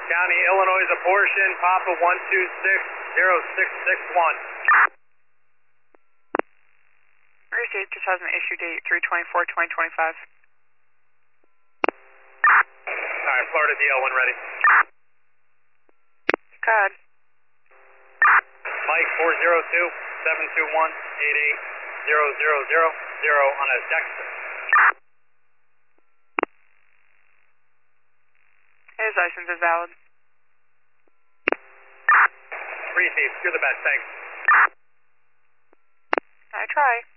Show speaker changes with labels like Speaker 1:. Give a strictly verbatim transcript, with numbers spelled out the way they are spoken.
Speaker 1: County, Illinois, abortion, Papa one two six zero six six one.
Speaker 2: Receipt, just has an issue date three twenty-four twenty twenty-five.
Speaker 1: Alright, Florida D L one ready.
Speaker 2: Code.
Speaker 1: Mike four zero two seven two one eight eight zero zero zero zero on a Dexter.
Speaker 2: His license is valid.
Speaker 1: Receive, you're the best, thanks.
Speaker 2: I try.